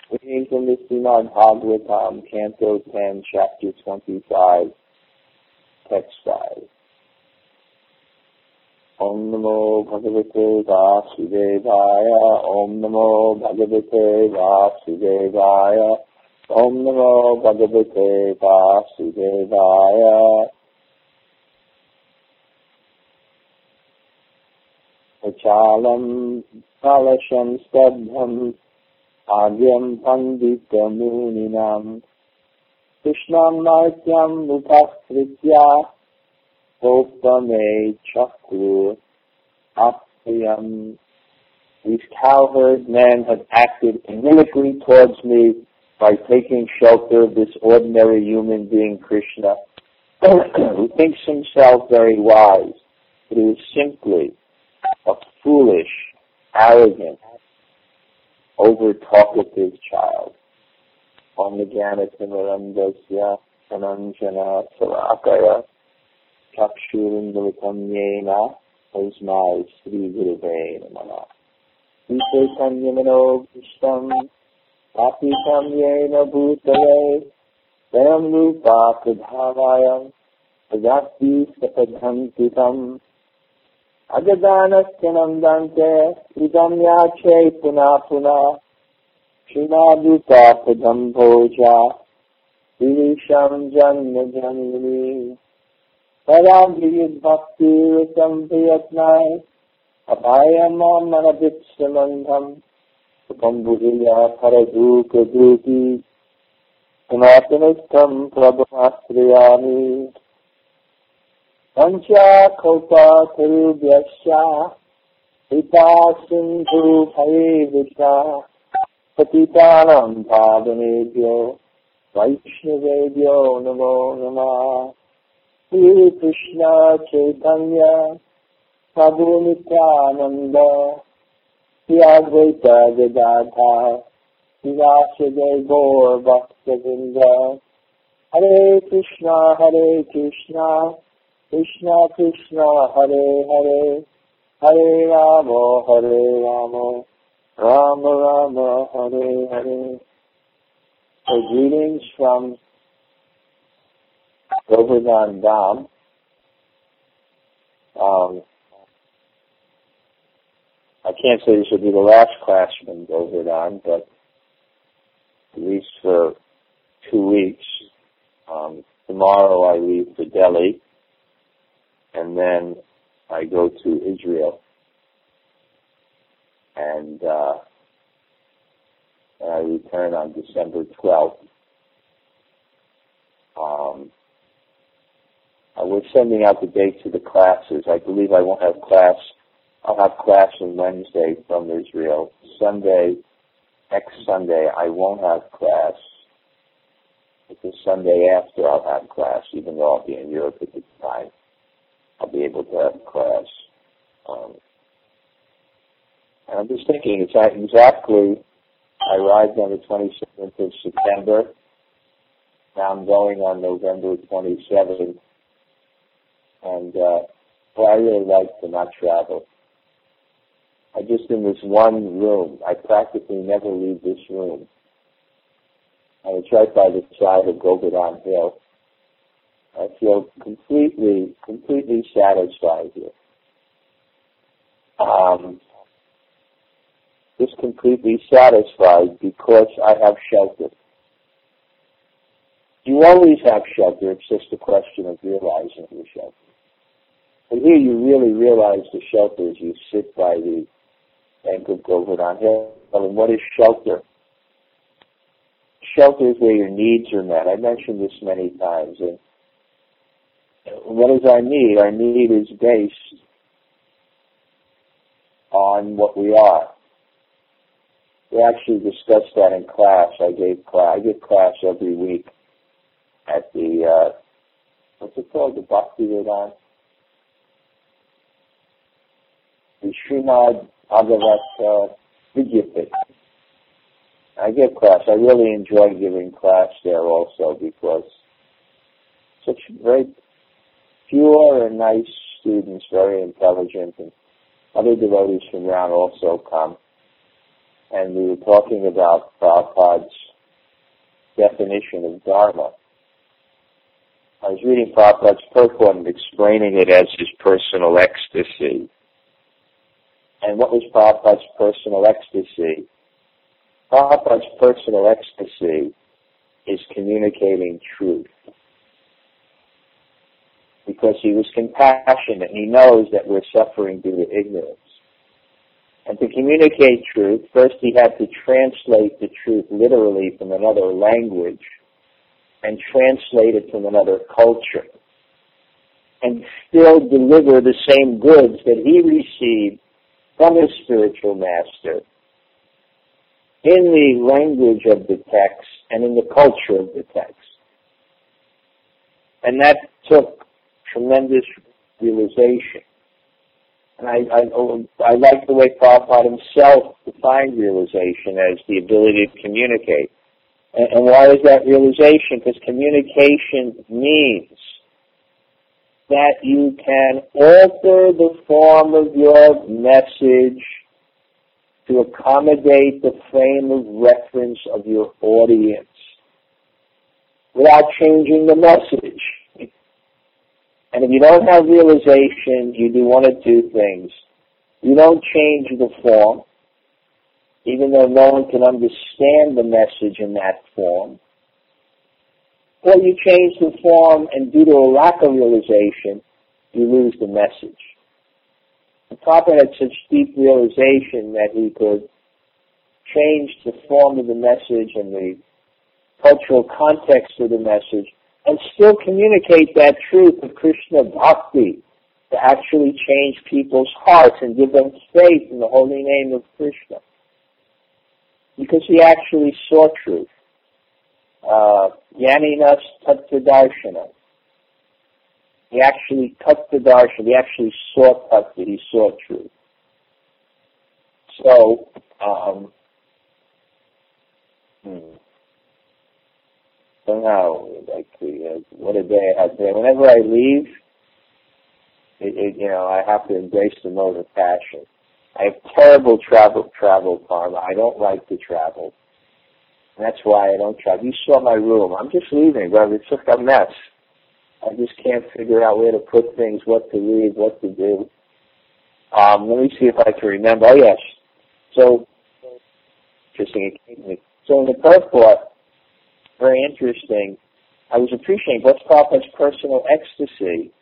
Reading from the Srimad Bhagavatam, Canto 10, Chapter 25, Text 5. Om Namo Bhagavate Vasudevaya, Om Namo Bhagavate Vasudevaya, Om Namo Bhagavate Vasudevaya. Achalam Kalasham Stabham Adyam Pandita Muninam Krishnam Martyam Upakritya Gopame Chakru Apyam. These cowherd men have acted inimically towards me by taking shelter of this ordinary human being, Krishna, who thinks himself very wise, but who is simply a foolish, arrogant, over-talkative child. Om Jnana-Timirandasya Sananjana Sarakaya Chakshurindalitam Yena Osmai Sri Gurave Namah Ise Kanyamano Vishtam Apitam Yena Bhutale Dayam Rupa Pradhavayam Adati Sapadhantitam Ajadanasyanam Dante Idam Yache Puna Puna Shinaduta Padam Bhoja Vilisham Janma Janmini Paragiyud Bhakti Risam Priyatnai Abhayamam Manabitsamandham Supambudhiya Paraduka Dhuti Sanatanistam Prabhamastriyami Pancha Kopa Tarubhyasya Hita Sindhu Bhaivita Patitanam Pavanebhyo Vaishnavebhyo Namo Namah Shri Krishna Chaitanya Prabhu Nityananda Shri Advaita Gadadha Srivasadi Gaur Bhaktavinda Hare Krishna Krishna Krishna Hare Hare Hare Rama Rama Rama Hare Hare. So greetings from Govardhan Dham. I can't say this will be the last class from Govardhan, but at least for 2 weeks. Tomorrow I leave for Delhi, and then I go to Israel, and I return on December 12th. We're sending out the dates of the classes. I believe I won't have class. I'll have class on Wednesday from Israel. Next Sunday, I won't have class. But the Sunday after, I'll have class, even though I'll be in Europe at the time. I'll be able to have class. And I'm just thinking, it's exactly, I arrived on the 27th of September. Now I'm going on November 27th. And I really like to not travel. I'm just in this one room. I practically never leave this room. And it's right by the side of Govardhan Hill. I feel completely satisfied here. Just completely satisfied because I have shelter. You always have shelter. It's just a question of realizing the shelter. But here you really realize the shelter as you sit by the bank of Govardhan Hill. And what is shelter? Shelter is where your needs are met. I mentioned this many times. And what is our need? Our need is based on what we are. We actually discussed that in class. I give class every week at the, what's it called, the Bhaktivedanta? The Srimad Bhagavat Vidyapit. I give class. I really enjoy giving class there also because such very pure and nice students, very intelligent, and other devotees from around also come. and we were talking about Prabhupada's definition of Dharma. I was reading Prabhupada's purport and explaining it as his personal ecstasy. And what was Prabhupada's personal ecstasy? Prabhupada's personal ecstasy is communicating truth. Because he was compassionate. He knows that we're suffering due to ignorance. And to communicate truth, first he had to translate the truth literally from another language and translate it from another culture. And still deliver the same goods that he received from his spiritual master in the language of the text and in the culture of the text. And that took tremendous realization. And I like the way Prabhupada himself defined realization as the ability to communicate. And why is that realization? Because communication means that you can alter the form of your message to accommodate the frame of reference of your audience without changing the message. And if you don't have realization, you do one of two things. You don't change the form, even though no one can understand the message in that form. Or you change the form, and due to a lack of realization, you lose the message. The Prabhupada had such deep realization that he could change the form of the message and the cultural context of the message and still communicate that truth of Krishna Bhakti to actually change people's hearts and give them faith in the holy name of Krishna. Because he actually saw truth. Yaninas Tattva Darshana. He actually cut the darshan. He actually saw tattva. He saw truth. So, somehow, what a day I had today. Whenever I leave, I have to embrace the mode of passion. I have terrible travel karma. I don't like to travel. And that's why I don't travel. You saw my room. I'm just leaving, but it's just a mess. I just can't figure out where to put things, what to leave, what to do. Let me see if I can remember. Oh, yes. So, interesting. So in the purport, very interesting, I was appreciating what's Prabhupada's personal ecstasy.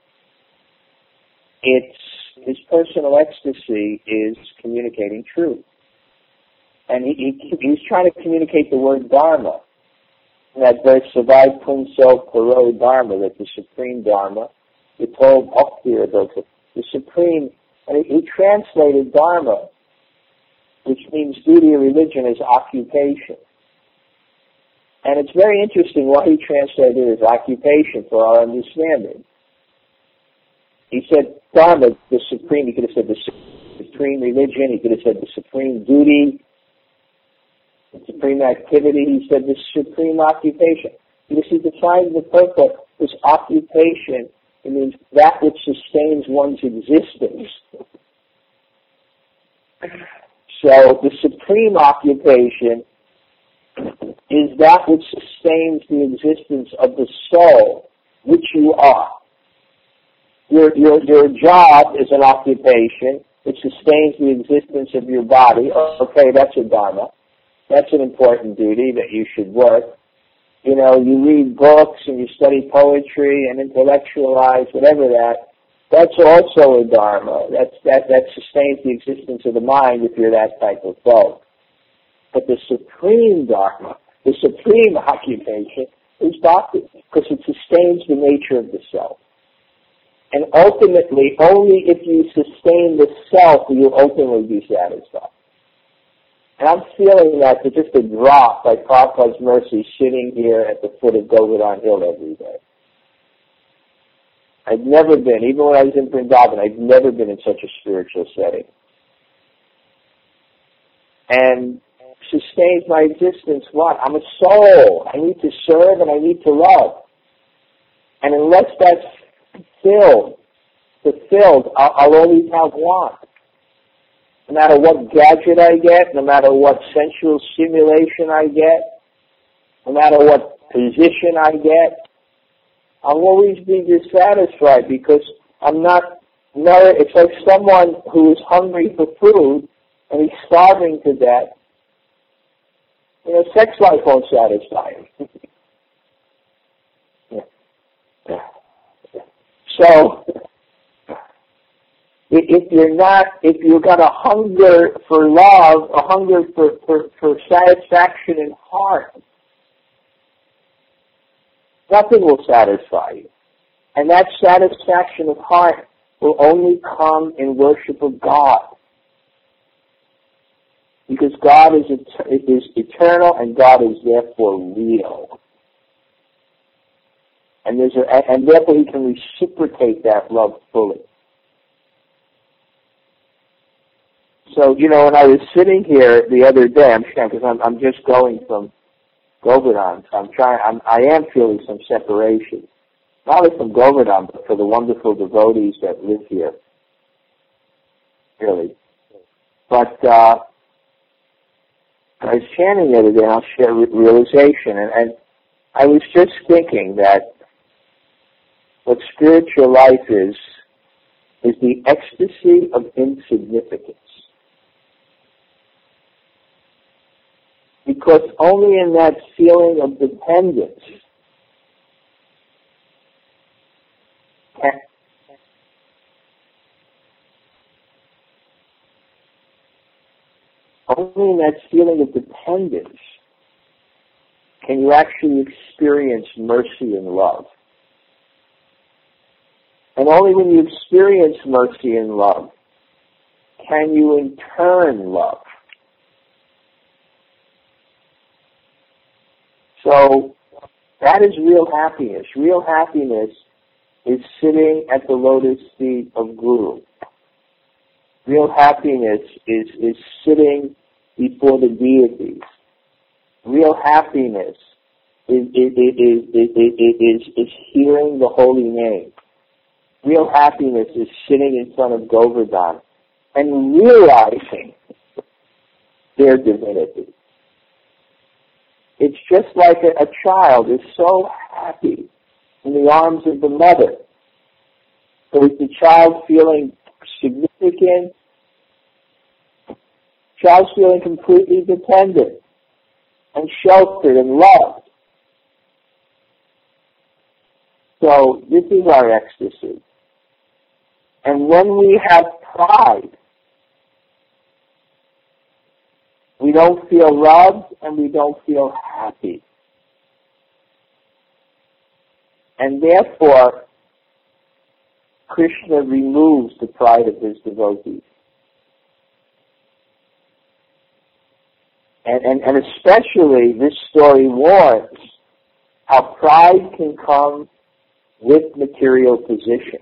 His personal ecstasy is communicating truth. And he's trying to communicate the word Dharma. In that verse, Savai Punso Paro Dharma, that the supreme Dharma, the told Bhakti, the supreme, and he translated Dharma, which means duty of religion, as occupation. And it's very interesting why he translated it as occupation for our understanding. He said Dharma, the supreme, he could have said the supreme religion, he could have said the supreme duty, the supreme activity, he said the supreme occupation. Because he defined the purpose, this occupation, it means that which sustains one's existence. So the supreme occupation is that which sustains the existence of the soul, which you are. Your job is an occupation which sustains the existence of your body. Okay, that's a dharma. That's an important duty that you should work. You read books and you study poetry and intellectualize, whatever that's also a dharma. That sustains the existence of the mind if you're that type of folk. But the supreme dharma, the supreme occupation is bhakti, because it sustains the nature of the self. And ultimately, only if you sustain the self will you ultimately be satisfied. And I'm feeling that to just a drop by Prabhupada's mercy sitting here at the foot of Govardhan Hill every day. I've never been, even when I was in Vrindavan, I've never been in such a spiritual setting. And sustains my existence, what? I'm a soul. I need to serve and I need to love. And unless that's fulfilled, I'll always have want. No matter what gadget I get, no matter what sensual stimulation I get, no matter what position I get, I'll always be dissatisfied because I'm not, it's like someone who is hungry for food and he's starving to death. Sex life won't satisfy him. So, if you've got a hunger for love, a hunger for satisfaction in heart, nothing will satisfy you. And that satisfaction of heart will only come in worship of God. Because God is eternal and God is therefore real. And therefore He can reciprocate that love fully. So, when I was sitting here the other day, because I'm just going from Govardhan, so I am feeling some separation. Not only from Govardhan, but for the wonderful devotees that live here. Really. But, I was chanting the other day, and I'll share realization, and I was just thinking that what spiritual life is the ecstasy of insignificance. Because only in that feeling of dependence can you actually experience mercy and love. And only when you experience mercy and love can you in turn love. So that is real happiness. Real happiness is sitting at the lotus feet of Guru. Real happiness is sitting before the deities. Real happiness is hearing the holy name. Real happiness is sitting in front of Govardhan and realizing their divinity. It's just like a child is so happy in the arms of the mother. So is the child feeling significant? Child's feeling completely dependent and sheltered and loved. So this is our ecstasy. And when we have pride, we don't feel loved and we don't feel happy. And therefore, Krishna removes the pride of his devotees. And especially this story warns how pride can come with material position.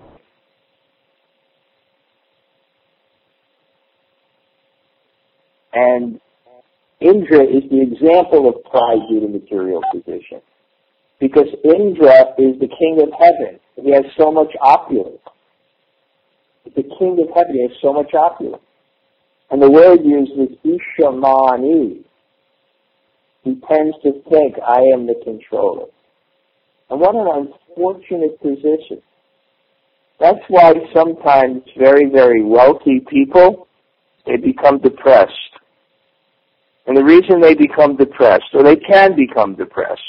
And Indra is the example of pride due to material position. Because Indra is the king of heaven. He has so much opulence. The king of heaven, he has so much opulence. And the word used is Ishamani. He tends to think, I am the controller. And what an unfortunate position. That's why sometimes very, very wealthy people, they become depressed. And the reason they become depressed, or they can become depressed,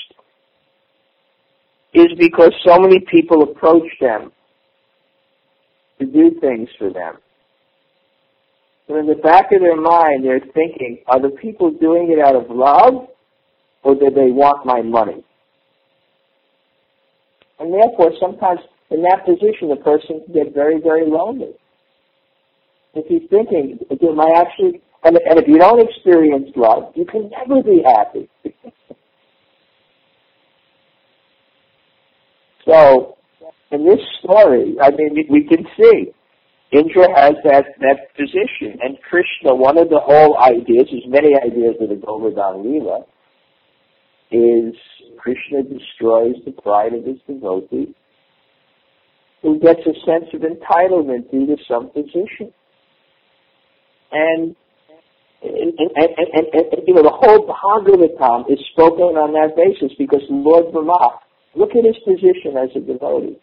is because so many people approach them to do things for them. But in the back of their mind, they're thinking, are the people doing it out of love, or do they want my money? And therefore, sometimes in that position, the person can get very, very lonely. If he's thinking, am I actually... And if you don't experience love, you can never be happy. So, in this story, we can see Indra has that position. And Krishna, one of the whole ideas, there's many ideas of the Govardhan Leela, is Krishna destroys the pride of his devotee who gets a sense of entitlement due to some position. And the whole Bhagavatam is spoken on that basis because Lord Brahma, look at his position as a devotee.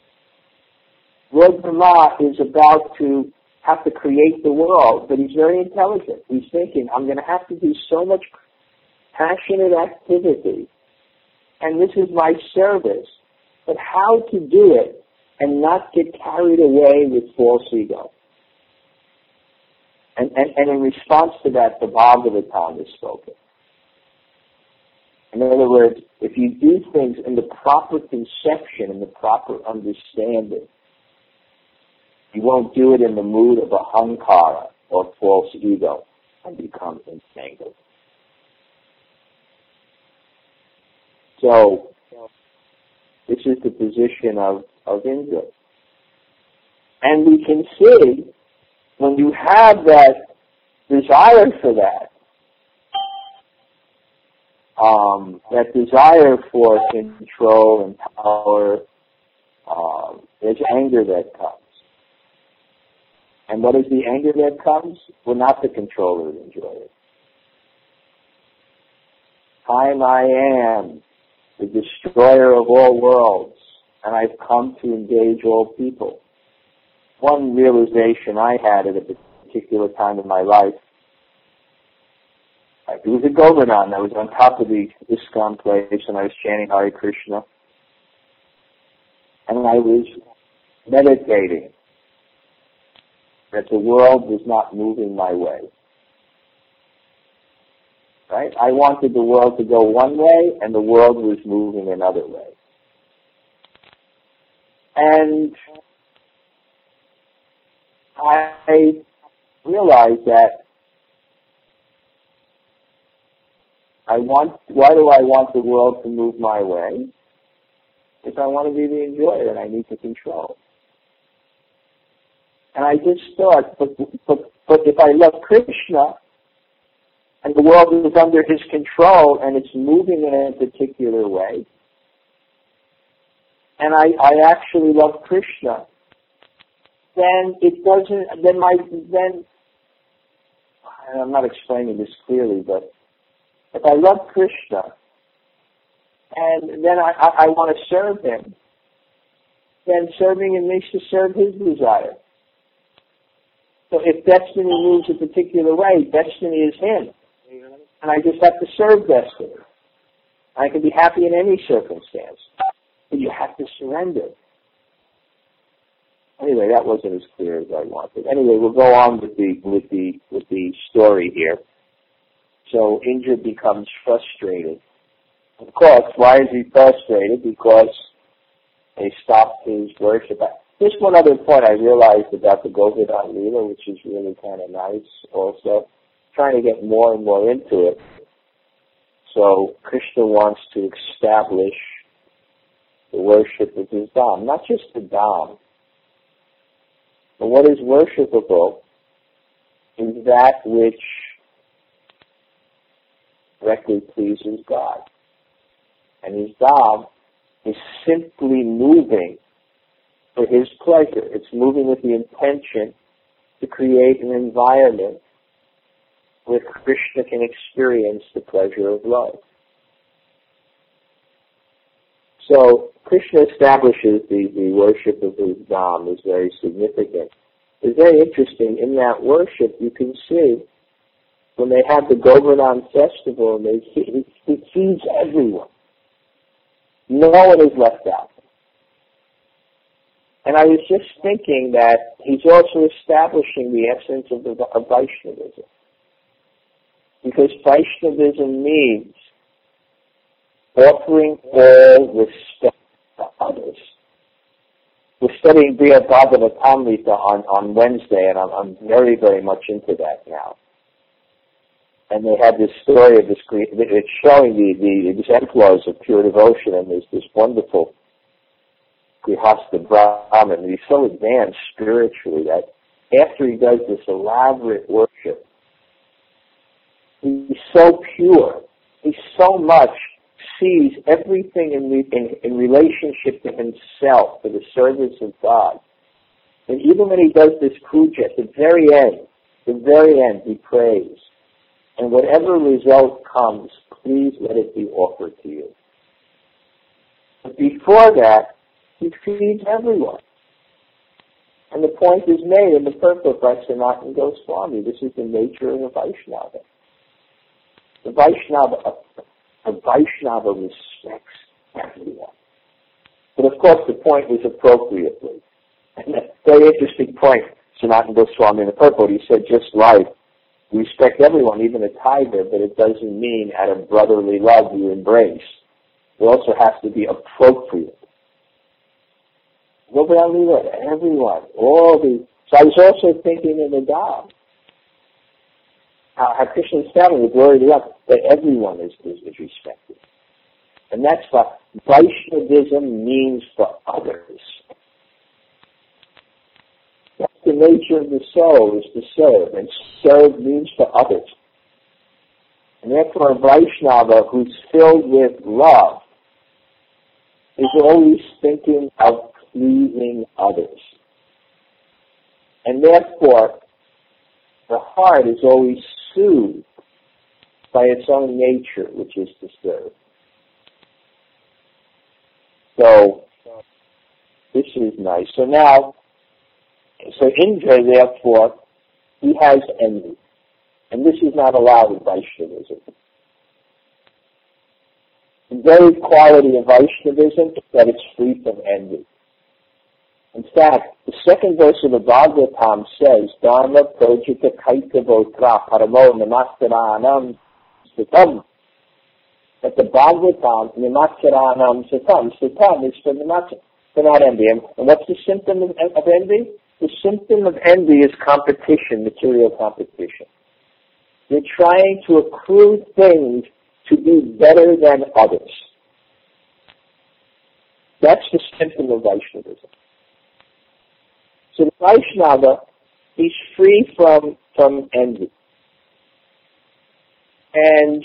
Lord Brahma is about to have to create the world, but he's very intelligent. He's thinking, I'm going to have to do so much passionate activity, and this is my service, but how to do it and not get carried away with false ego. And in response to that, the Bhagavatam is spoken. In other words, if you do things in the proper conception, in the proper understanding, you won't do it in the mood of ahankara or false ego and become entangled. So, this is the position of Indra. And we can see, when you have that desire for that desire for control and power, there's anger that comes. And what is the anger that comes? We're not the controller and enjoyer. I am the destroyer of all worlds, and I've come to engage all people. One realization I had at a particular time in my life, it was a Govardhan. I was on top of the ISKCON place, and I was chanting Hare Krishna. And I was meditating that the world was not moving my way. Right? I wanted the world to go one way, and the world was moving another way. And I realized that why do I want the world to move my way? Because I want to be the enjoyer and I need to control. And I just thought, but if I love Krishna and the world is under his control and it's moving in a particular way, and I actually love Krishna, then it doesn't, then I'm not explaining this clearly, but if I love Krishna and then I want to serve him, then serving him means to serve his desire. So if destiny moves a particular way, destiny is him. And I just have to serve destiny. I can be happy in any circumstance. But you have to surrender. Anyway, that wasn't as clear as I wanted. Anyway, we'll go on with the story here. So Indra becomes frustrated. Of course, why is he frustrated? Because they stopped his worship. Just one other point I realized about the Govardhan Leela, which is really kind of nice also. Trying to get more and more into it. So Krishna wants to establish the worship of his Dham. Not just the Dham, but what is worshipable is that which directly pleases God. And his Dham is simply moving for his pleasure. It's moving with the intention to create an environment where Krishna can experience the pleasure of love. So Krishna establishes the worship of his Dham is very significant. It's very interesting. In that worship, you can see when they have the Govardhan festival, he feeds everyone. No one is left out. And I was just thinking that he's also establishing the essence of Vaishnavism. Because Vaishnavism means offering all respect to others. We're studying Brihad Bhagavatamrita on Wednesday, and I'm very, very much into that now. And they have this story of this, it's showing the exemplars of pure devotion, and there's this wonderful Grihastha Brahmin. He's so advanced spiritually that after he does this elaborate worship, he's so pure. He so much sees everything in relationship to himself, for the service of God. And even when he does this puja at the very end, the very end, he prays. And whatever result comes, please let it be offered to you. But before that, he feeds everyone. And the point is made in the purport by Sanatana Goswami. This is the nature of a Vaishnava. A Vaishnava respects everyone. But of course the point was appropriately. And a very interesting point, Sanatana Goswami in the purport, he said, just like we respect everyone, even a tiger, but it doesn't mean out of brotherly love you embrace. It also has to be appropriate. Everyone, all the... So I was also thinking in the Dham, how Krishna is telling the glory to God, that everyone is respected. And that's what Vaishnavism means for others. That's the nature of the soul, is to serve, and serve means for others. And therefore a Vaishnava who's filled with love is always thinking of pleasing others. And therefore, the heart is always soothed by its own nature, which is to serve. So, this is nice. So Indra, therefore, he has envy. And this is not allowed in Vaishnavism. The very quality of Vaishnavism is that it's free from envy. In fact, the second verse of the Bhagavatam says, Dharma projita kaitavotra paramo namaskaranam satam. That the Bhagavatam, namaskaranam satam is for not envy. And what's the symptom of envy? The symptom of envy is competition, material competition. You're trying to accrue things to be better than others. That's the symptom of Vaishnavism. So the Vaishnava, he's free from envy. And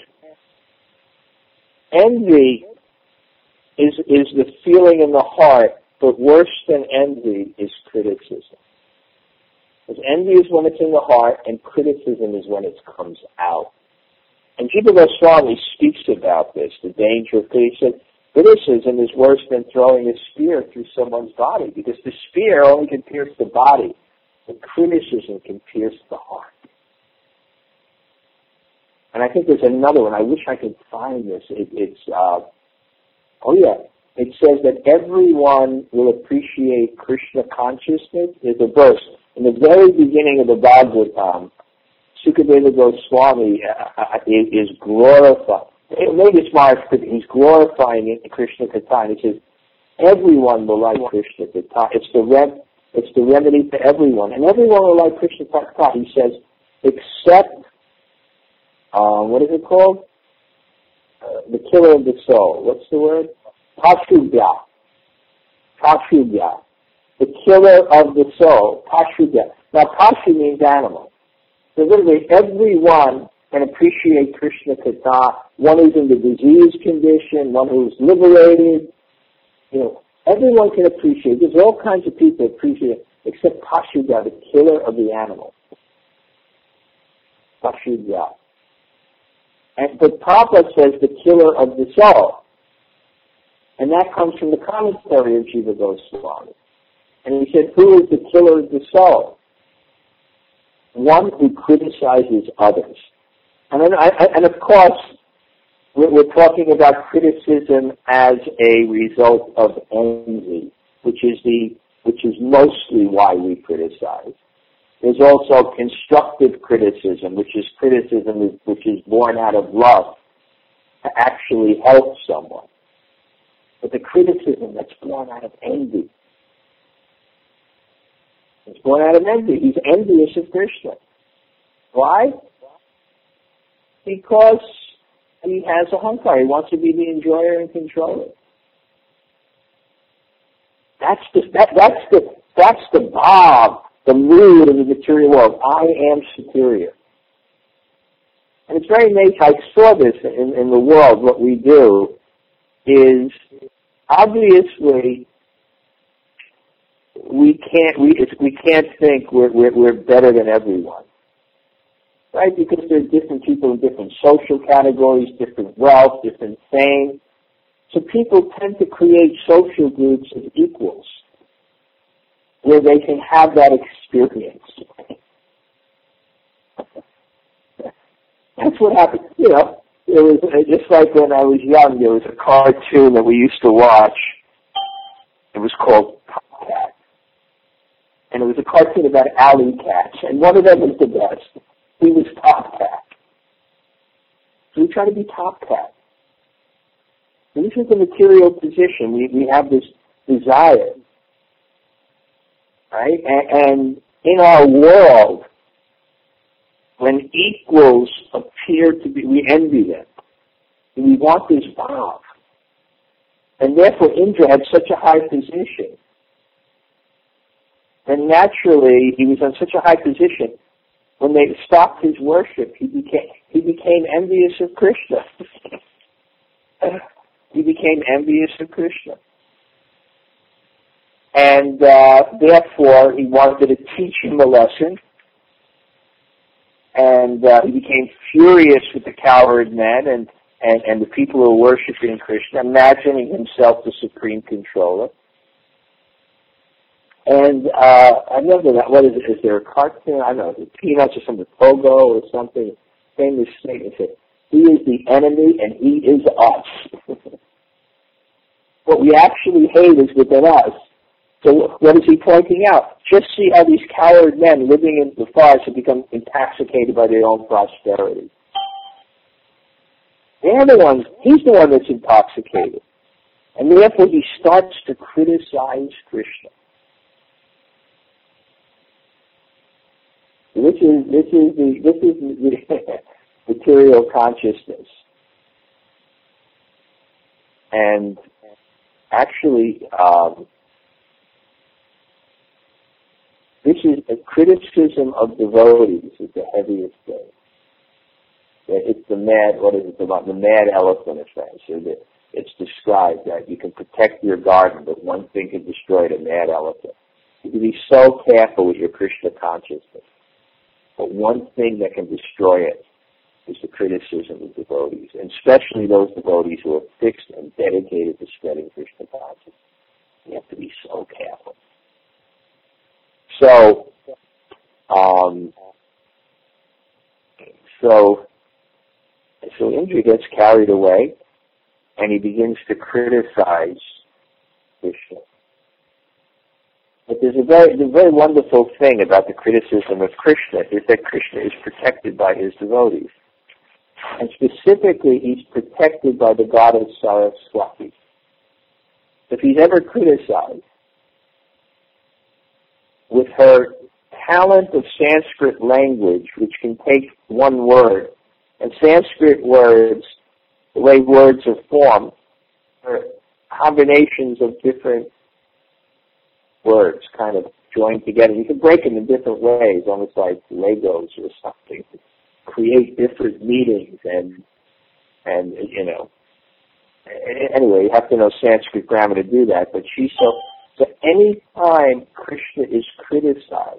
envy is the feeling in the heart, but worse than envy is criticism. Because envy is when it's in the heart, and criticism is when it comes out. And Jiva Goswami speaks about this, the danger of criticism. Criticism is worse than throwing a spear through someone's body, because the spear only can pierce the body, but criticism can pierce the heart. And I think there's another one. I wish I could find this. It says that everyone will appreciate Krishna consciousness. There's a verse in the very beginning of the Bhagavatam. Sukadeva Goswami is glorified. Maybe it's Maharaj, he's glorifying it in Krishna Katha. He says, everyone will like Krishna Katha. It's the remedy for everyone. And everyone will like Krishna Katha. He says, except, what is it called? The killer of the soul. What's the word? Pashubhya. The killer of the soul. Pashubhya. Now, Pashu means animal. So literally everyone can appreciate Krishna Katha, one who's in the disease condition, one who's liberated. Everyone can appreciate. There's all kinds of people appreciate it, except Pashubhya, the killer of the animal. Pashubhya. But Prabhupada says the killer of the soul. And that comes from the commentary of Jiva Goswami. And he said, who is the killer of the soul? One who criticizes others. And of course, we're talking about criticism as a result of envy, which is mostly why we criticize. There's also constructive criticism, which is criticism which is born out of love to actually help someone. But the criticism that's born out of envy, it's born out of envy. He's envious of Krishna. Why? Because he has a hunkar. He wants to be the enjoyer and controller. That's the bhav, the mood of the material world. I am superior. And it's very nice. I saw this in the world. What we do is, obviously, we can't think we're better than everyone. right? Because there are different people in different social categories, different wealth, different fame. So people tend to create social groups of equals where they can have that experience. That's what happened. You know, it was just like when I was young, there was a cartoon that we used to watch. It was called Top Cat. And it was a cartoon about alley cats. And one of them was the best. He was Top Cat. So we try to be Top Cat. And this is the material position. We have this desire. Right? And in our world, when equals appear to be, we envy them. And we want this Bhav. And therefore Indra had such a high position. And naturally, he was on such a high position, when they stopped his worship, he became envious of Krishna. He became envious of Krishna. And therefore, he wanted to teach him a lesson. And he became furious with the cowherd men and the people who were worshiping Krishna, imagining himself the supreme controller. And I remember that, what is it? Is there a cartoon? I don't know, is it Peanuts or something, Pogo or something? Famous statement said, he is the enemy and he is us. What we actually hate is within us. So what is he pointing out? Just see how these coward men living in the forest have become intoxicated by their own prosperity. They're the ones, he's the one that's intoxicated. And therefore he starts to criticize Krishna. This is the material consciousness. And actually, this is a criticism of devotees is the heaviest thing. It's the mad, what is it about? The mad elephant effect. So that it's described that you can protect your garden, but one thing can destroy the mad elephant. You can be so careful with your Krishna consciousness. But one thing that can destroy it is the criticism of devotees, and especially those devotees who are fixed and dedicated to spreading Krishna consciousness. You have to be so careful. So Indra gets carried away, and he begins to criticize Krishna. But there's a very wonderful thing about the criticism of Krishna is that Krishna is protected by his devotees. And specifically, he's protected by the goddess Saraswati. If he's ever criticized, with her talent of Sanskrit language, which can take one word, and Sanskrit words, the way words are formed, are combinations of different words kind of joined together. You can break them in different ways, almost like Legos or something, to create different meanings and you know. Anyway, you have to know Sanskrit grammar to do that. But so any time Krishna is criticized,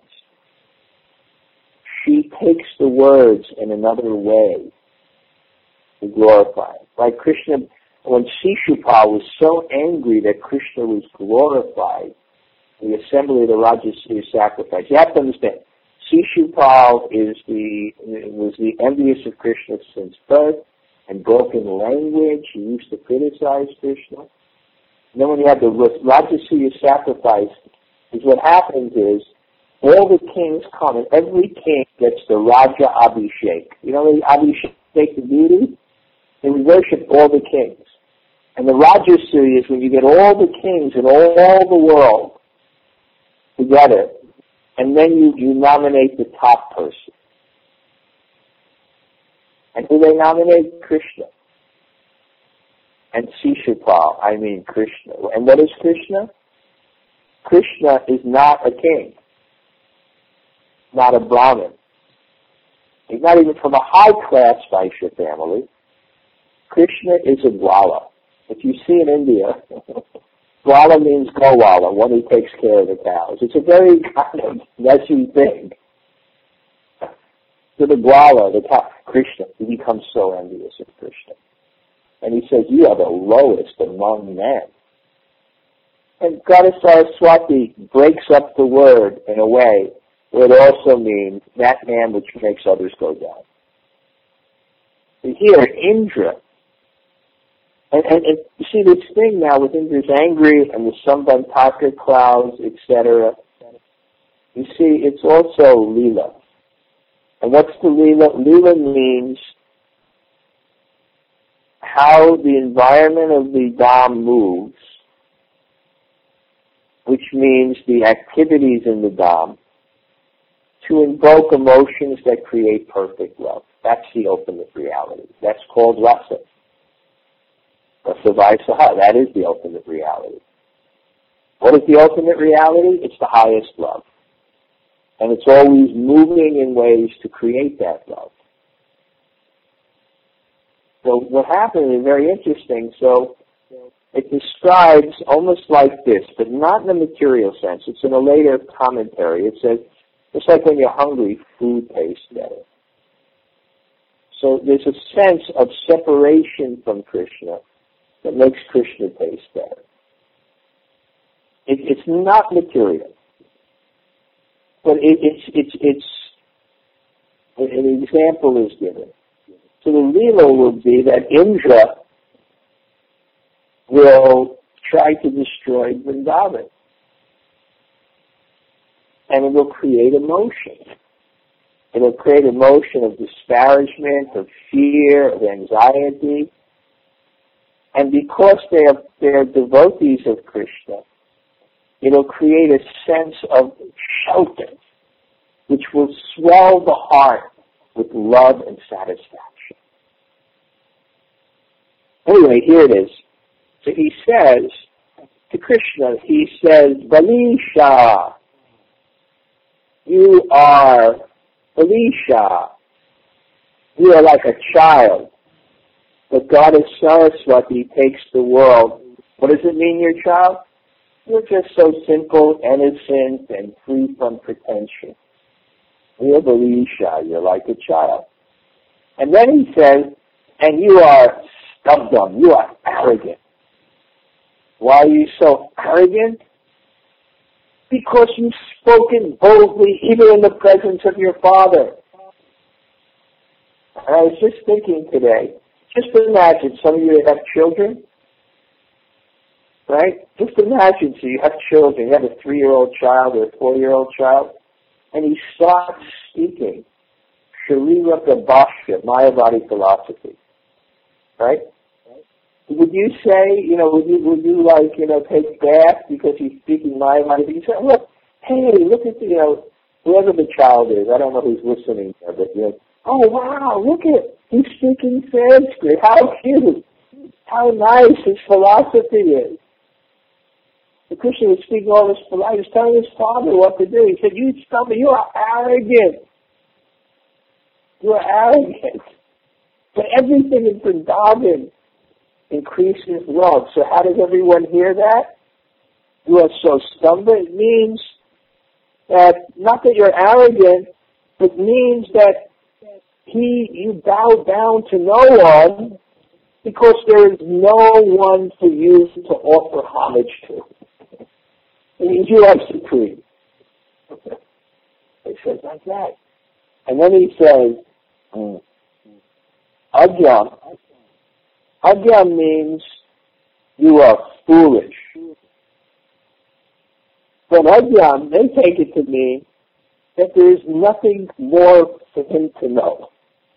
she takes the words in another way to glorify him. Like Krishna, when Shishupal was so angry that Krishna was glorified, the assembly of the Rajasuya sacrifice. You have to understand, Shishupal was the envious of Krishna since birth, and broken language. He used to criticize Krishna. And then when you have the Rajasuya sacrifice, what happens is all the kings come, and every king gets the Raja Abhishek. You know the Abhishek, the beauty? They worship all the kings. And the Rajasuya is when you get all the kings in all the world together, and then you nominate the top person. And who they nominate? Krishna. And Shishupal, I mean Krishna. And what is Krishna? Krishna is not a king, not a Brahmin. He's not even from a high-class Vaishya family. Krishna is a Gwala. If you see in India, Gwala means Gowala, one who takes care of the cows. It's a very kind of messy thing. to the Gwala, Krishna. He becomes so envious of Krishna. And he says, you are the lowest among men. And Goddess Saraswati breaks up the word in a way where it also means that man which makes others go down. And here, Indra, and you see this thing now with Indra's angry and the Sambantaka clouds, etc. You see, it's also Leela. And what's the Leela? Leela means how the environment of the Dham moves, which means the activities in the Dham, to invoke emotions that create perfect love. That's the ultimate reality. That's called rasa. Rasa Vaisaha. That is the ultimate reality. What is the ultimate reality? It's the highest love. And it's always moving in ways to create that love. So what happened is very interesting. So it describes almost like this, but not in a material sense. It's in a later commentary. It says, it's like when you're hungry, food tastes better. So there's a sense of separation from Krishna that makes Krishna taste better. It's not material. But it's an example is given. So the Leela will be that Indra will try to destroy Vrindavan. And it will create emotion. It will create emotion of disparagement, of fear, of anxiety. And because they are devotees of Krishna, it will create a sense of shelter, which will swell the heart with love and satisfaction. Anyway, here it is. So he says to Krishna, he says, Balisha, you are Balisha. You are like a child. But Goddess Saraswati takes the world. What does it mean, you're a child? You're just so simple, innocent, and free from pretension. You're Balisha. You're like a child. And then he says, and you are stubborn. You are arrogant. Why are you so arrogant? Because you've spoken boldly even in the presence of your father. And I was just thinking today, just imagine some of you have children, right? Just imagine, so you have children, you have a 3-year-old child or a 4-year-old child, and he starts speaking Sharira Bhashya, Mayavadi philosophy, right? Would you say, would you take bath because he's speaking Mayavadi? You say, look at whoever the child is, I don't know who's listening there, but oh wow, look at, he's speaking Sanskrit, how cute, how nice his philosophy is. The Krishna was speaking all this philosophy, he was telling his father what to do. He said, you stubborn, you are arrogant. You are arrogant. But everything in Vrindavan increases love. So how does everyone hear that? You are so stubborn. It means that, not that you're arrogant, but means that you bow down to no one because there is no one for you to offer homage to. It means you are supreme. He says like that. And then he says, Agyam. Agyam means you are foolish. But Agyam, they take it to mean that there is nothing more for him to know.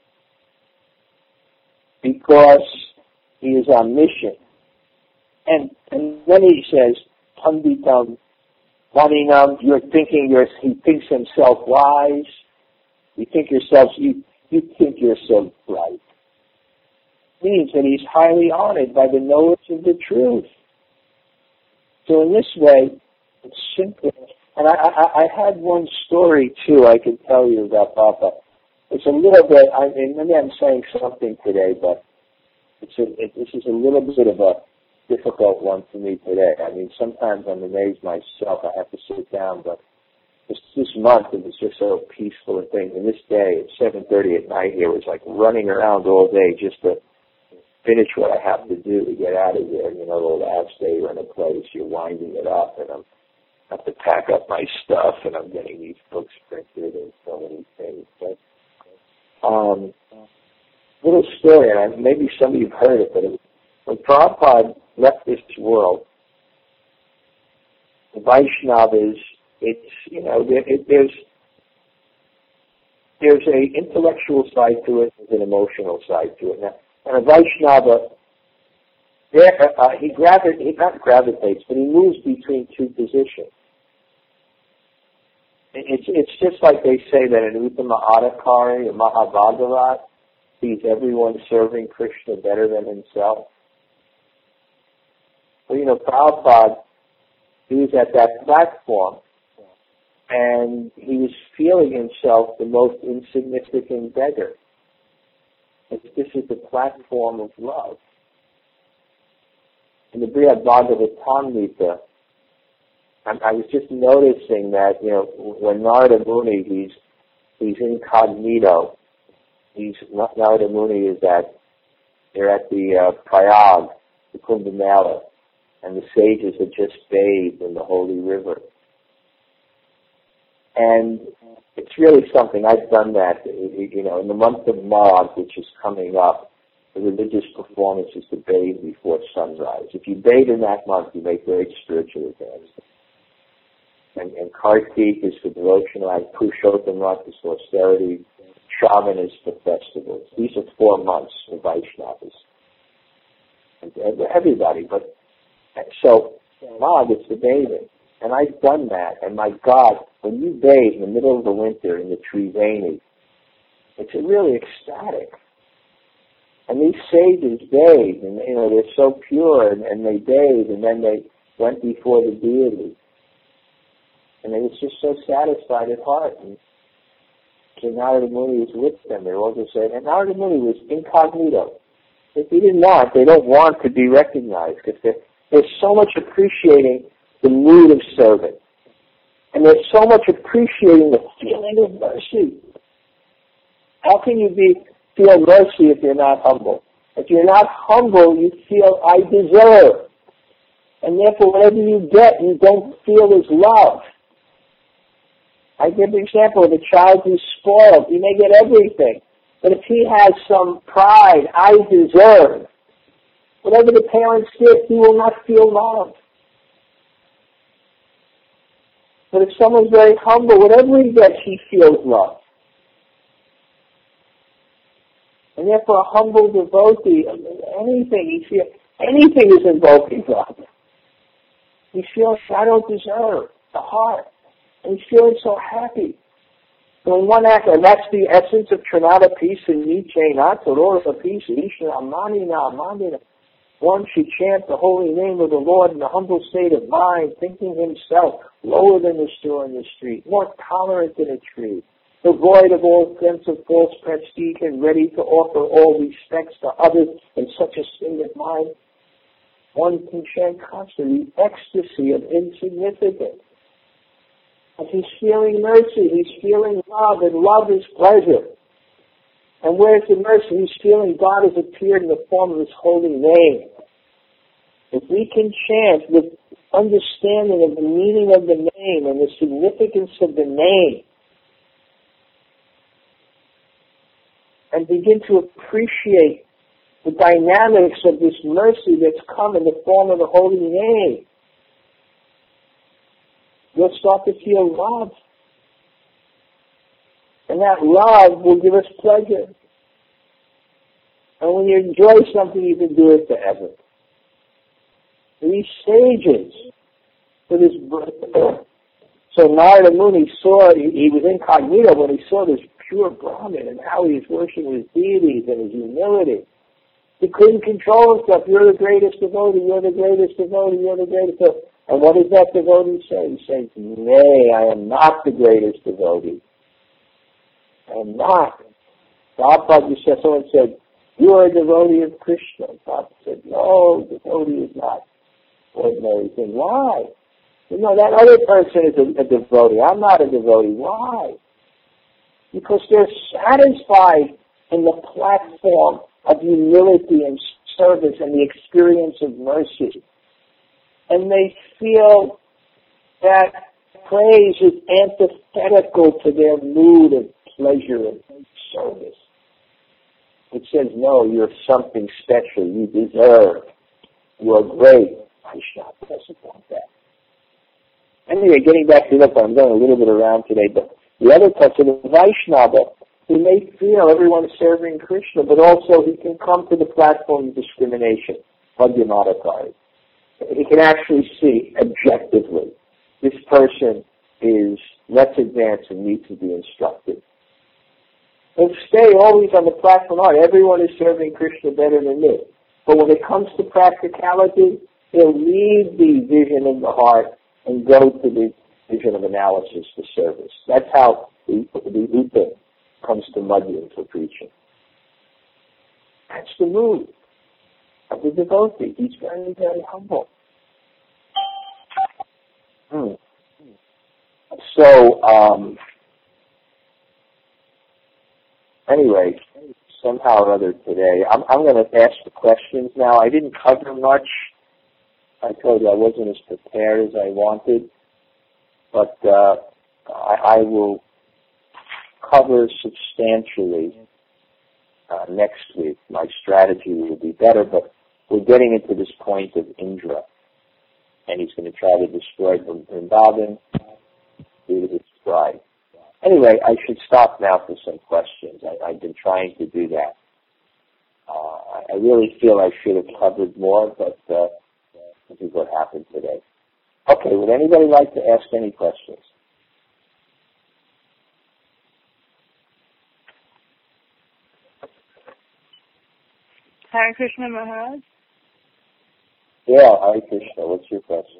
Because he is omniscient. And then he says, Panditam, Vaninam, he thinks himself wise. You think you're so bright. Means that he's highly honored by the knowledge of the truth. So in this way, it's simple. And I had one story too I could tell you about Papa. It's a little bit, maybe I'm saying something today, but this is a little bit of a difficult one for me today. Sometimes I'm amazed myself. I have to sit down, but this month, it was just so peaceful and things. And this day, at 7:30 at night here, was like running around all day just to finish what I have to do to get out of there. You know, the last day you're in a place, you're winding it up, and I have to pack up my stuff, and I'm getting these books printed and so many things. But little story, and maybe some of you've heard it, but when Prabhupada left this world, the Vaishnavas, there's a intellectual side to it, there's an emotional side to it. Now, and a Vaishnava, he not gravitates, but he moves between two positions. It's just like they say that in Uttama Adhikari or Mahabhagavat, sees everyone serving Krishna better than himself. Well, Prabhupada, he was at that platform, and he was feeling himself the most insignificant beggar. This is the platform of love. In the Brihad Bhagavatamrita, I was just noticing that, when Narada Muni, he's incognito. Narada Muni they're at the Prayag, the Kumbh Mela, and the sages had just bathed in the holy river. And it's really something. I've done that, in the month of Magh, which is coming up, the religious performance is to bathe before sunrise. If you bathe in that month, you make great spiritual advancement. And Kartik is for devotional act, Purushottam Rat is for austerity, Shravan is for festivals. These are 4 months for Vaishnavas. And everybody, but so Magh is the bathing. And I've done that, and my God, when you bathe in the middle of the winter in the Triveni, it's really ecstatic. And these sages bathe, and they're so pure, and they bathe, and then they went before the deity. And they were just so satisfied at heart. And so Narada Muni was with them. They were all just saying, and Narada Muni was incognito. If he didn't want, they don't want to be recognized, because they're so much appreciating the mood of serving. And they're so much appreciating the feeling of mercy. How can you feel mercy if you're not humble? If you're not humble, you feel, I deserve. And therefore, whatever you get, you don't feel as love. I give the example of a child who's spoiled. He may get everything. But if he has some pride, I deserve, whatever the parents give, he will not feel love. But if someone's very humble, whatever he gets, he feels love. And therefore, a humble devotee, anything is invoking love. He feels, I don't deserve, the heart. And he's feeling so happy. So in one act, and that's the essence of Trinata peace and Nietzsche, not Torora peace, Ishna Amanina Amanina. One should chant the holy name of the Lord in a humble state of mind, thinking himself lower than the store in the street, more tolerant than a tree, devoid of all sense of false prestige and ready to offer all respects to others in such a state of mind. One can chant constantly the ecstasy of insignificance. As he's feeling mercy, he's feeling love, and love is pleasure. And where's the mercy? He's feeling God has appeared in the form of his holy name. If we can chant with understanding of the meaning of the name and the significance of the name, and begin to appreciate the dynamics of this mercy that's come in the form of the holy name, you'll start to feel love. And that love will give us pleasure. And when you enjoy something, you can do it forever. These sages, for this so Narada Muni saw, he was incognito when he saw this pure Brahmin and how he was worshiping his deities and his humility. He couldn't control himself. You're the greatest devotee, you're the greatest devotee, you're the greatest devotee. And what does that devotee say? He says, nay, I am not the greatest devotee. I am not. Prabhupada said, someone said, you are a devotee of Krishna. Prabhupada said, no, devotee is not ordinary thing. Why? That other person is a devotee. I'm not a devotee. Why? Because they're satisfied in the platform of humility and service and the experience of mercy. And they feel that praise is antithetical to their mood of pleasure and service. It says, no, you're something special. You deserve. You're great. Vaishnava doesn't want that. Anyway, getting back to I'm going a little bit around today, but the other touch of the Vaishnava, he may feel everyone is serving Krishna, but also he can come to the platform of discrimination, Madhyamadakari. He can actually see objectively, this person is less advanced and needs to be instructed. He'll stay always on the platform, everyone is serving Krishna better than me. But when it comes to practicality, he'll leave the vision of the heart and go to the vision of analysis for service. That's how the Upa comes to Madhya for preaching. That's the mood of the devotee. He's very, very humble. So, anyway, somehow or other today, I'm going to ask the questions now. I didn't cover much. I told you I wasn't as prepared as I wanted, but I will cover substantially next week. My strategy will be better, but we're getting into this point of Indra, and he's going to try to destroy Vrindavan due to his pride. Anyway, I should stop now for some questions. I've been trying to do that. I really feel I should have covered more, but this is what happened today. Okay, would anybody like to ask any questions? Hare Krishna Maharaj. Yeah, Hare Krishna. What's your question?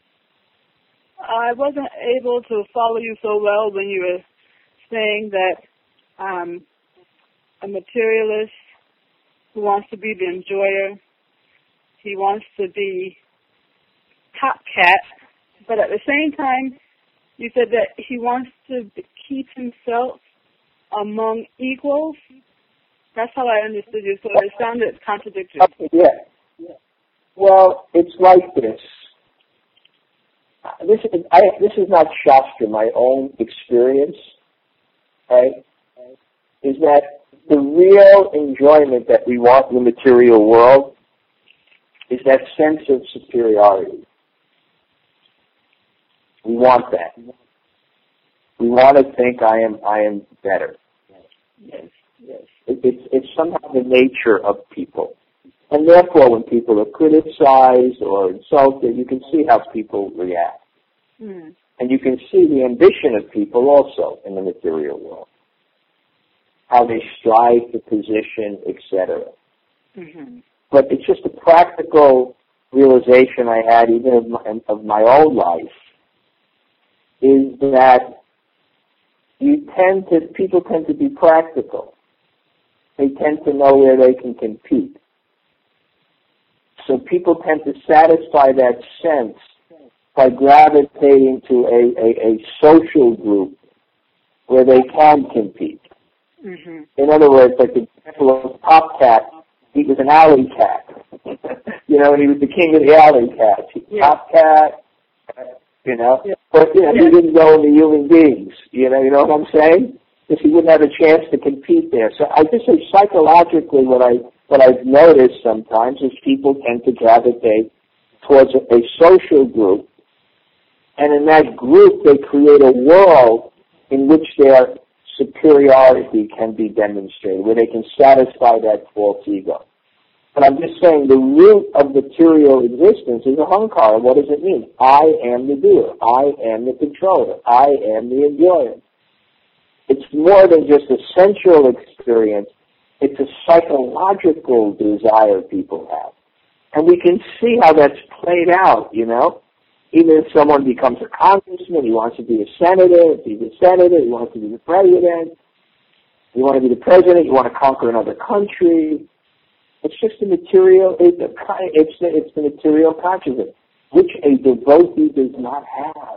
I wasn't able to follow you so well when you were saying that a materialist who wants to be the enjoyer, he wants to be top cat, but at the same time, you said that he wants to keep himself among equals. That's how I understood you, so it sounded contradictory. Yeah. Well, it's like this. This is not Shastra, my own experience, right? Is that the real enjoyment that we want in the material world is that sense of superiority. We want that. We want to think I am better. Yes. It's somehow the nature of people. And therefore, when people are criticized or insulted, you can see how people react. Mm. And you can see the ambition of people also in the material world. How they strive for position, etc. Mm-hmm. But it's just a practical realization I had even of my own life, is that people tend to be practical. They tend to know where they can compete. So people tend to satisfy that sense by gravitating to a social group where they can compete. Mm-hmm. In other words, like the example of Top Cat, he was an alley cat. He was the king of the alley cats. Yeah. Top Cat, Yeah. But he didn't go into human beings. You know what I'm saying? Because he wouldn't have a chance to compete there. So I just say psychologically what I've noticed sometimes is people tend to gravitate towards a social group, and in that group they create a world in which their superiority can be demonstrated, where they can satisfy that false ego. But I'm just saying the root of material existence is ahankara. What does it mean? I am the doer. I am the controller. I am the enjoyer. It's more than just a sensual experience. It's a psychological desire people have. And we can see how that's played out, Even if someone becomes a congressman, he wants to be a senator. If he's a senator, he wants to be the president. You want to be the president, you want to conquer another country. It's just the material, it's the material consciousness. which a devotee does not have.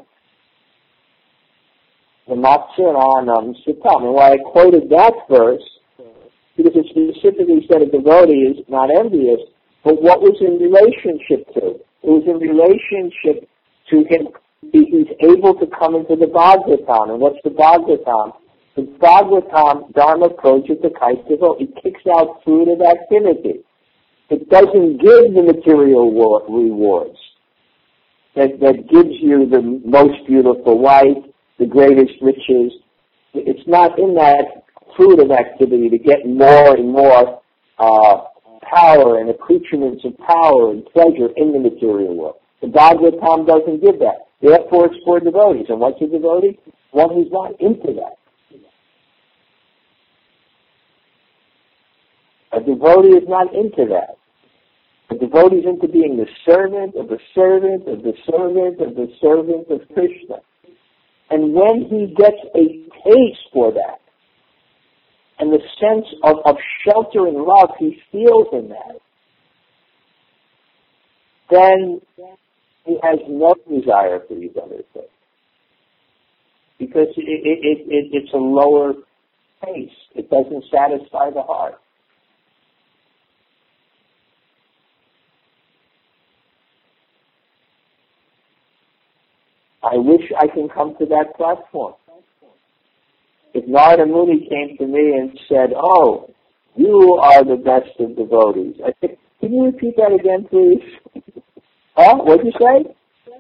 The Matsuranam Sitam. And why I quoted that verse, because it specifically said a devotee is not envious, but what was in relationship to? It was in relationship to him. He's able to come into the Bhagavatam. And what's the Bhagavatam? The Bhagavatam, Dharma Projita Kaitavo, it kicks out fruitive activity. It doesn't give the material rewards that gives you the most beautiful wife, the greatest riches. It's not in that fruitive activity to get more and more power and accoutrements of power and pleasure in the material world. The Bhagavatam doesn't give that. Therefore, it's for devotees. And what's a devotee? One who's not into that. A devotee is not into that. A devotee is into being the servant of the servant of the servant of the servant of Krishna. And when he gets a taste for that, and the sense of shelter and love he feels in that, then he has no desire for these other things. Because it's a lower pace. It doesn't satisfy the heart. I wish I can come to that platform. If Narada Muni came to me and said, "Oh, you are the best of devotees," I said, "Can you repeat that again, please?" Huh? What'd you say?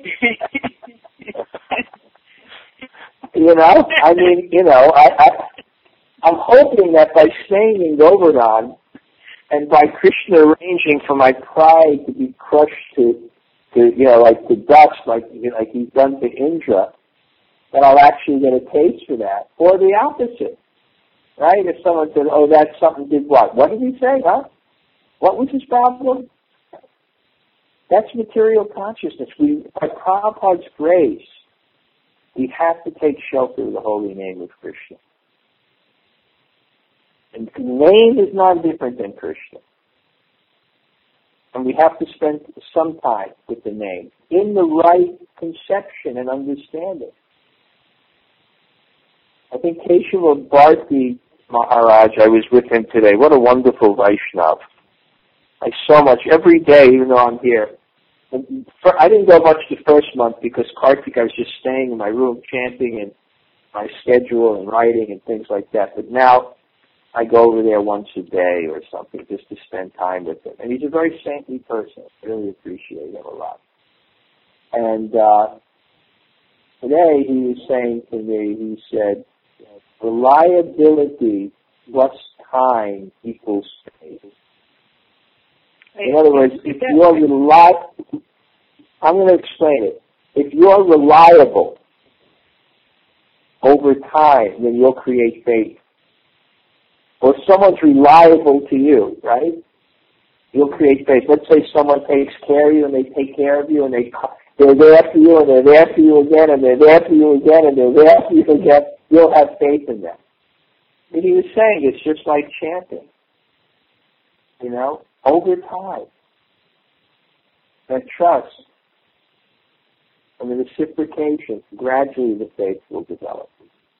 I'm hoping that by saying in Govardhan and by Krishna arranging for my pride to be crushed to dust, like he's done to Indra, that I'll actually get a taste for that. Or the opposite, right? If someone said, "Oh, that something did what? What did he say, huh? What was his problem?" That's material consciousness. By Prabhupada's grace, we have to take shelter of the holy name of Krishna. And the name is not different than Krishna. And we have to spend some time with the name in the right conception and understanding. I think Keshava Bharti Maharaj, I was with him today. What a wonderful Vaishnav. I so much, every day, even though I'm here. I didn't go much the first month because Kartik, I was just staying in my room chanting and my schedule and writing and things like that. But now I go over there once a day or something just to spend time with him. And he's a very saintly person. I really appreciate him a lot. And today he was saying to me, he said, reliability plus time equals faith. In other words, if you're I'm going to explain it. If you're reliable over time, then you'll create faith. Or if someone's reliable to you, right? You'll create faith. Let's say someone takes care of you and they take care of you and they're there for you and they're there for you again and they're there for you again and they're there for you again. You'll have faith in them. And he was saying it's just like chanting. Over time. That trust and the reciprocation, gradually the faith will develop.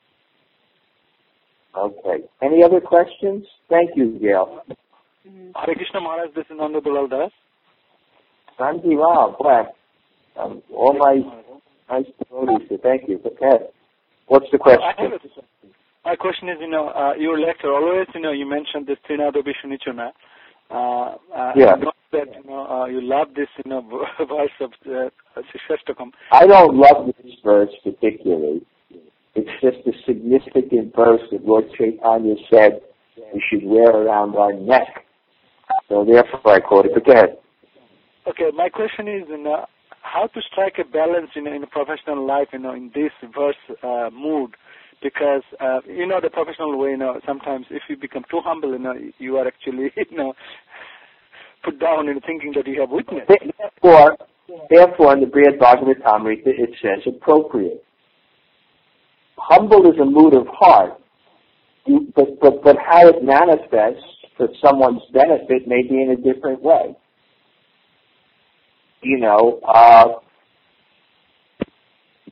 Okay. Any other questions? Thank you, Gail. Hare Krishna Maharaj, this is Nanda Dulal Das. Nandi, wow, black. All my nice devotees, so thank you. Okay. What's the question? My question is, your lecture, always, you mentioned this Trinado Vishunichana. Yeah. That, you love this, verse of Shashtakam. I don't love this verse particularly. It's just a significant verse that Lord Chaitanya said we should wear around our neck. So therefore I quote it. But go ahead. Okay, my question is, how to strike a balance in a professional life, in this verse mood, because the professional way, sometimes if you become too humble, you are actually, put down in thinking that you have witnessed. Therefore, in the Brihad Bhagavatamrita, it says appropriate. Humble is a mood of heart, but how it manifests for someone's benefit may be in a different way.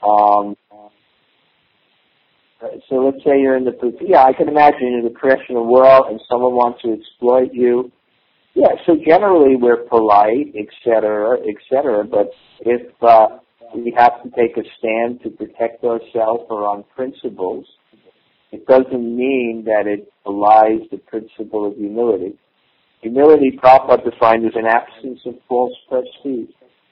So let's say you're in the, I can imagine you're in the professional world and someone wants to exploit you. Yeah, so generally we're polite, et cetera, but if we have to take a stand to protect ourselves or on principles, it doesn't mean that it belies the principle of humility. Humility, Prabhupada defined as an absence of false prestige.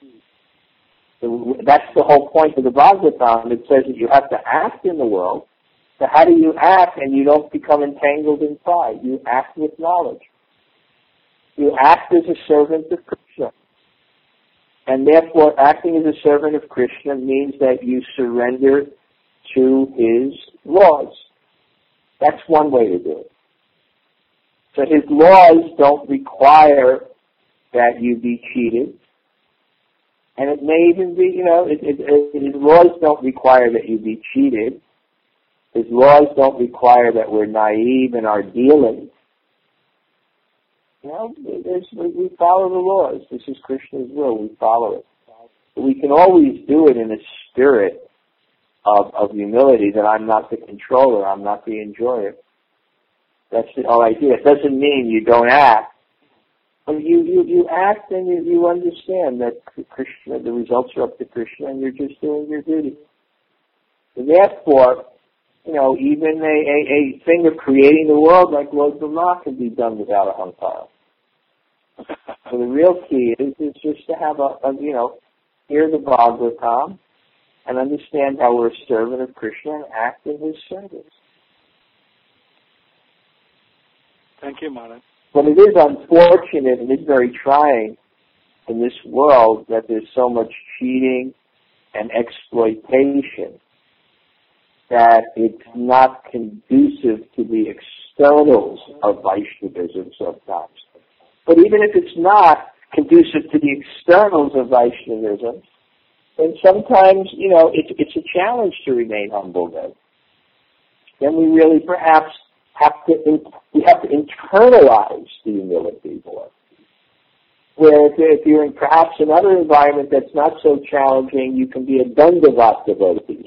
So that's the whole point of the Bhagavatam. It says that you have to act in the world. So how do you act and you don't become entangled in pride? You act with knowledge. You act as a servant of Krishna. And therefore, acting as a servant of Krishna means that you surrender to his laws. That's one way to do it. So his laws don't require that you be cheated. And it may even be, his laws don't require that you be cheated. His laws don't require that we're naive in our dealing. We follow the laws. This is Krishna's will. We follow it. But we can always do it in a spirit of humility that I'm not the controller, I'm not the enjoyer. That's the whole idea. It doesn't mean you don't act. But you act and you understand that Krishna, the results are up to Krishna and you're just doing your duty. And therefore, even a thing of creating the world like Lord Brahma can be done without a ahankara. So the real key is just to have hear the Bhagavatam and understand how we're a servant of Krishna and act in his service. Thank you, Maharaj. But it is unfortunate and it's very trying in this world that there's so much cheating and exploitation that it's not conducive to the externals of Vaishnavism sometimes. But even if it's not conducive to the externals of Vaishnavism, then sometimes, it's a challenge to remain humble then. Then we really perhaps have to internalize the humility more. Where if you're in perhaps another environment that's not so challenging, you can be a Dandavat devotee.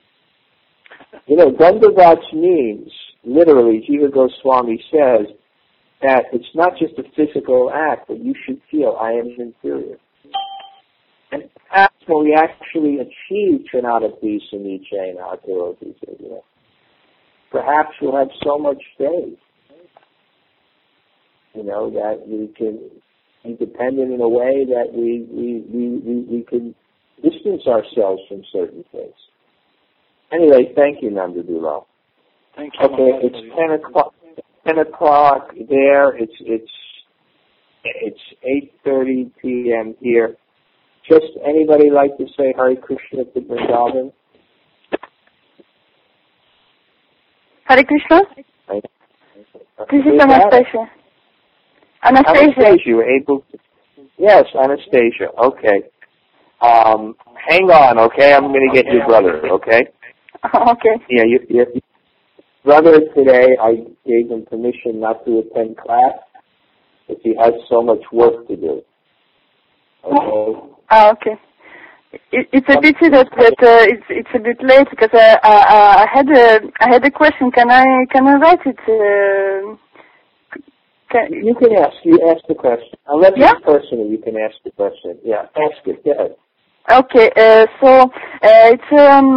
Dandavat means, literally, Jiva Goswami says, that it's not just a physical act, but you should feel, I am inferior. And perhaps when we actually achieve Trinadapi Suniche and Ataroti, perhaps we'll have so much faith, that we can be dependent in a way that we can distance ourselves from certain things. Anyway, thank you, Nanda Dulal. Thank you. Okay, it's 10 o'clock. 10 o'clock there. It's 8:30 p.m. here. Just anybody like to say Hare Krishna to Vrindavan? Hare Krishna. Right. This is Anastasia. Anastasia, you were able to? Yes, Anastasia. Okay. Hang on, okay? I'm going to get your brother, okay? Okay. Yeah, your brother today, I gave him permission not to attend class because he has so much work to do. Okay? Okay. It's a pity that it's a bit late because I had a question. Can I write it? You can ask. You ask the question. Unless it's personal, you can ask the question. Yeah, ask it. Go ahead. Okay. So it's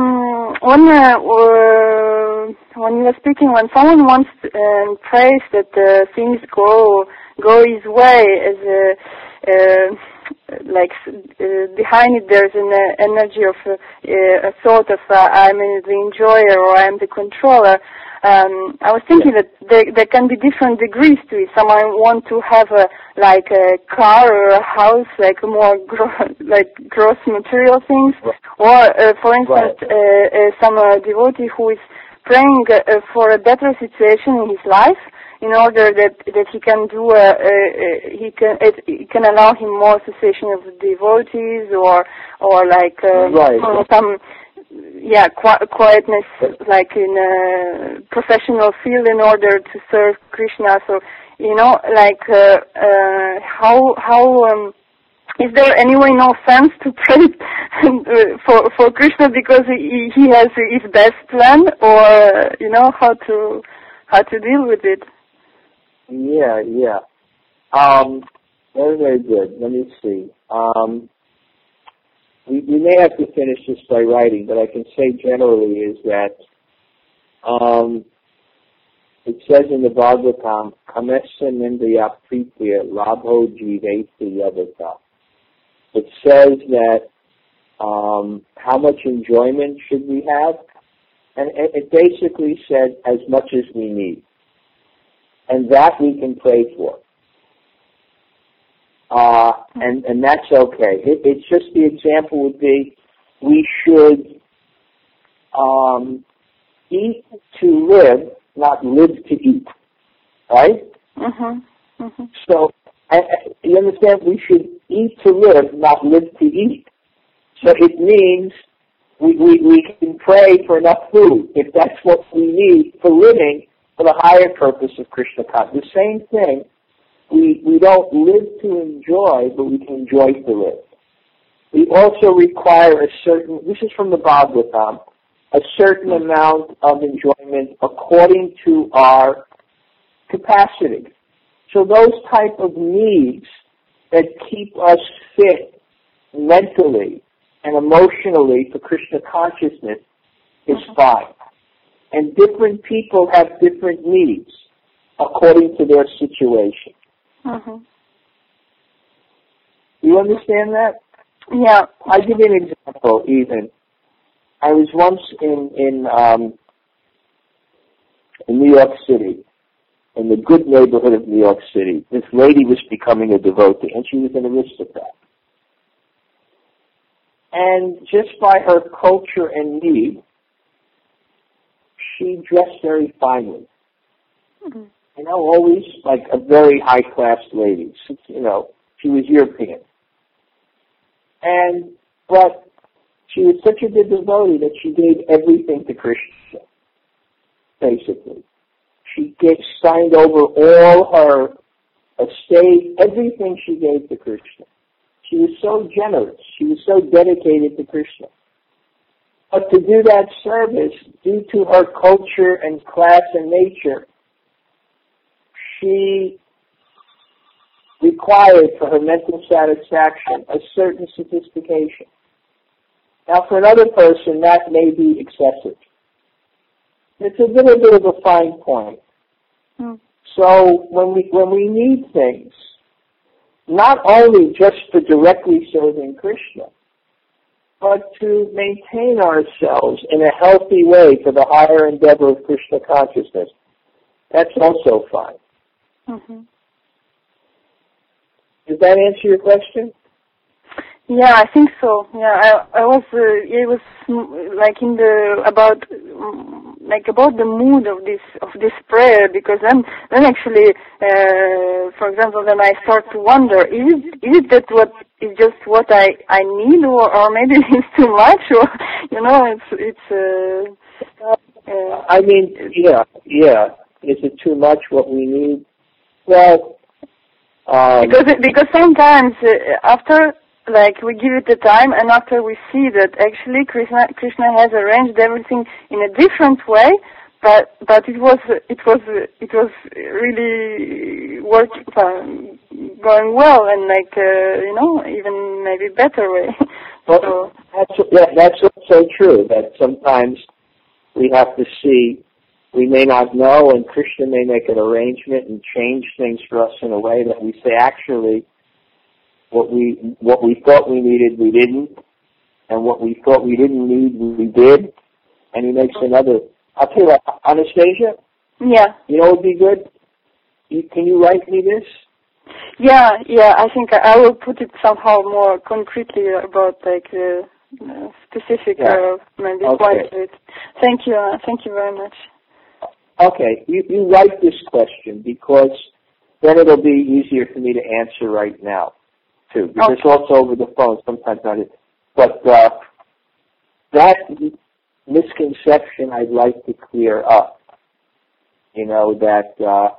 when you were speaking, when someone wants and prays that things go his way, as behind it there's an energy of a thought of I'm the enjoyer or I'm the controller. I was thinking that there can be different degrees to it. Someone want to have a car or a house, more gross material things, or for instance, some devotee who is praying for a better situation in his life, in order that he can do it can allow him more cessation of devotees or some quietness in a professional field in order to serve Krishna. So how is there anyway no sense to pray for Krishna because he has his best plan, or how to deal with it? Yeah. Very, very good. Let me see. We may have to finish this by writing, but I can say generally is that it says in the Bhagavatam, Kamesa Nindaya Pritya Labho Jiveti Yadata. It says that how much enjoyment should we have? And it basically said as much as we need. And that we can pray for. And that's okay. It's just the example would be we should eat to live, not live to eat. Right? Mm-hmm. Mm-hmm. So, you understand? We should eat to live, not live to eat. So it means we can pray for enough food, if that's what we need for living, for the higher purpose of Krishna consciousness. The same thing. We don't live to enjoy, but we can enjoy to live. We also require this is from the Bhagavatam, a certain amount of enjoyment according to our capacity. So those type of needs that keep us fit mentally and emotionally for Krishna consciousness is fine. And different people have different needs according to their situation. Mm-hmm. You understand that? Yeah. I'll give you an example even. I was once in New York City, in the good neighborhood of New York City. This lady was becoming a devotee, and she was an aristocrat. And just by her culture and need, she dressed very finely. Mm-hmm. Always like a very high-class lady. She was European. But she was such a good devotee that she gave everything to Krishna, basically. She signed over all her estate, everything she gave to Krishna. She was so generous. She was so dedicated to Krishna. But to do that service, due to her culture and class and nature, she required for her mental satisfaction a certain sophistication. Now, for another person, that may be excessive. It's a little bit of a fine point. Mm. So when we need things, not only just for directly serving Krishna, but to maintain ourselves in a healthy way for the higher endeavor of Krishna consciousness, that's also fine. Mm-hmm. Does that answer your question? Yeah, I think so. Yeah, I was. It was like about the mood of this prayer, because then actually, for example, then I start to wonder: is it that what is just what I need, or maybe it's too much, or it's. I mean, yeah. Is it too much what we need? Well, because sometimes after. Like we give it the time, and after we see that actually Krishna has arranged everything in a different way, but it was really going well, and even maybe better way. Well, that's also true. That sometimes we have to see. We may not know, and Krishna may make an arrangement and change things for us in a way that we say actually. What we thought we needed, we didn't, and what we thought we didn't need, we did. And he makes another. I'll tell you what, Anastasia. Yeah. You know what would be good? Can you write me this? Yeah. I think I will put it somehow more concretely about specific maybe points to it. Thank you very much. Okay, you write this question because then it'll be easier for me to answer right now. Too, because it's also over the phone, sometimes not it. But that misconception I'd like to clear up. That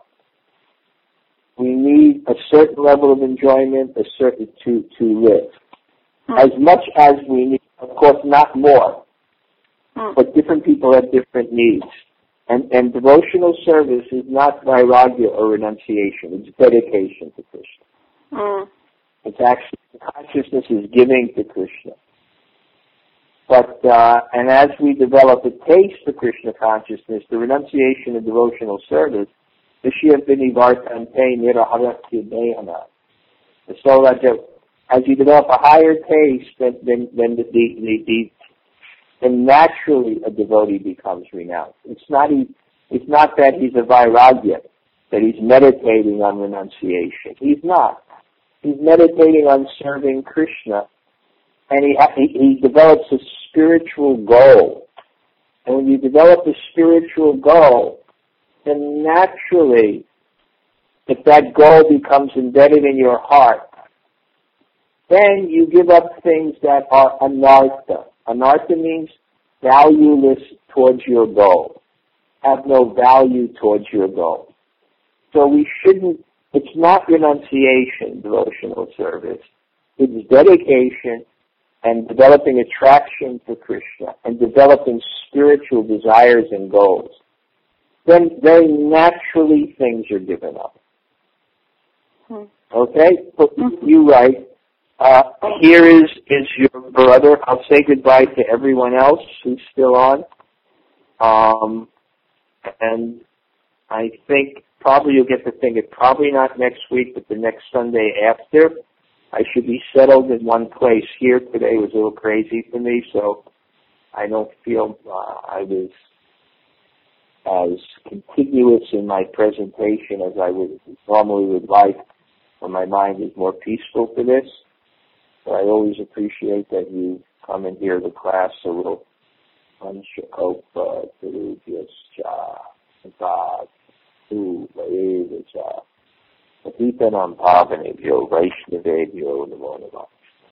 we need a certain level of enjoyment, to live. as much as we need. Of course, not more. But different people have different needs. And devotional service is not vairagya or renunciation. It's dedication to Krishna. It's actually, consciousness is giving to Krishna. But, and as we develop a taste for Krishna consciousness, the renunciation and devotional service, so that as you develop a higher taste, then naturally a devotee becomes renounced. It's not that he's a vairagya, that he's meditating on renunciation. He's not. He's meditating on serving Krishna, and he develops a spiritual goal. And when you develop a spiritual goal, then naturally, if that goal becomes embedded in your heart, then you give up things that are anartha. Anartha means valueless towards your goal, have no value towards your goal. So we shouldn't, it's not renunciation, devotional service. It's dedication and developing attraction for Krishna and developing spiritual desires and goals. Then very naturally things are given up. Okay? You're right. Here is your brother. I'll say goodbye to everyone else who's still on. And I think probably you'll get the thing. It's probably not next week, but the next Sunday after. I should be settled in one place. Here today was a little crazy for me, so I don't feel I was as contiguous in my presentation as I would like, when my mind is more peaceful for this. So I always appreciate that you come and hear the class, so we'll Anshakopa Tirubhyascha Sad Tu Vaevacha Patitanam Pavanebhyo Vaishnavebhyo Namo Namah.